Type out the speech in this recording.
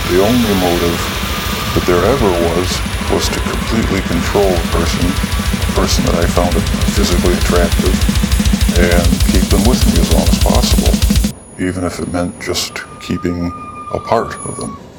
The only motive that there ever was to completely control a person that I found physically attractive, and keep them with me as long as possible, even if it meant just keeping a part of them.